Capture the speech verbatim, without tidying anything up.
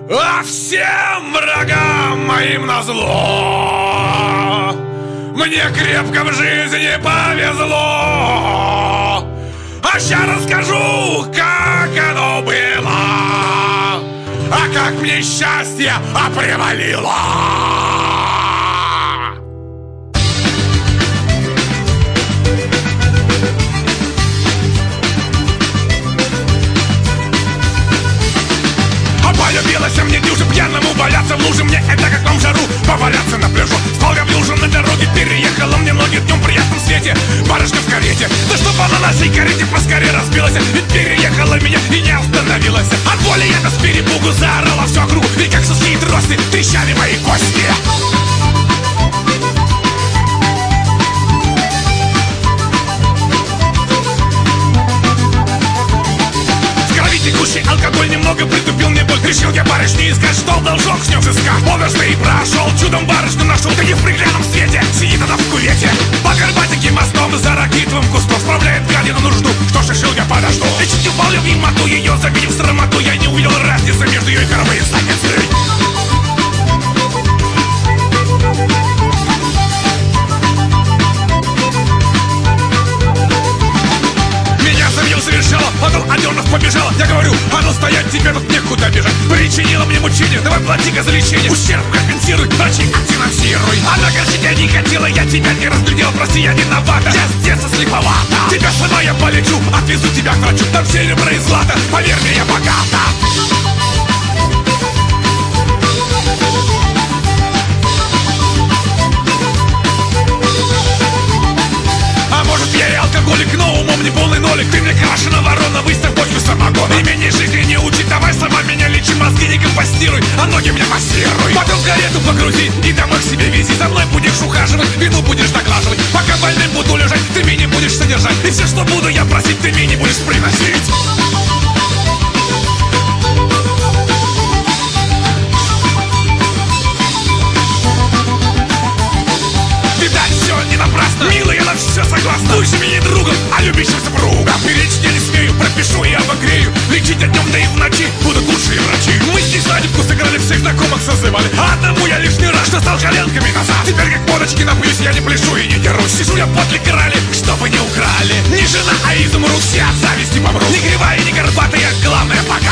А всем врагам моим назло мне крепко в жизни повезло. А ща расскажу, как оно было, а как мне счастье опривалило. Полюбилась мне дюжа, пьяному валяться в луже. Мне это как вам в жару поваляться на пляжу. Спал в южу на дороге, переехала мне ноги днем в приятном свете. Барышня в карете, да чтоб она на сей карете поскорее разбилась. Ведь переехала меня и не остановилась. От боли я с перепугу заорала всю округу. И как сухие трости трещали мои кости. Текущий алкоголь немного притупил мне боль. Решил я барышни искать, что должок с нем взыскать. Поверстый прошел, чудом барышню нашел. Да не в приглядном свете, сидит она в кувете. По Горбатике мостом за ракитовым кустом справляет гадину нужду. Что ж, решил я подожду. И чуть упал я в немоту ее, завидев срамоту. Я не увидел разницы между ее и коровой задницей. Совершала, потом одернув побежала. Я говорю, а ну стоять, тебе тут некуда бежать. Причинила мне мучение, давай плати-ка за лечение. Ущерб компенсируй, врачи отфинансируй. Она горчить я не хотела, я тебя не разглядела. Прости, я виновата, я с детства слеповата. Тебя сама я полечу, отвезу тебя к врачу. Там серебро и злато, поверь мне, я богата. А может я и алкоголик, но умом не полный нолик. Ты мне крашена ворона, выставь бочку самогона. Имени жизни не учи, давай сама меня лечи. Мозги не компостируй, а ноги мне массируй. Потом в карету погрузи и домой к себе вези. За мной будешь ухаживать, вину будешь доглаживать. Пока больным буду лежать, ты меня будешь содержать. И все, что буду я просить, ты мне будешь приносить. Видать, все не напрасно, милая, я на все согласна. Будь мне не другом, а любящим супругом. Перечь я не смею, пропишу и обогрею. Лечить днем, да и в ночи будут лучшие врачи. Мы здесь свадебку сыграли, всех знакомых созывали. А одному я лишний раз, что стал коленками назад. Теперь как водочки напьюсь, я не пляшу и не дерусь. Сижу я подле крали, чтобы не украли. Не жена, а изумруд, все от зависти помрут. Не кривая, не горбатая, главное пока.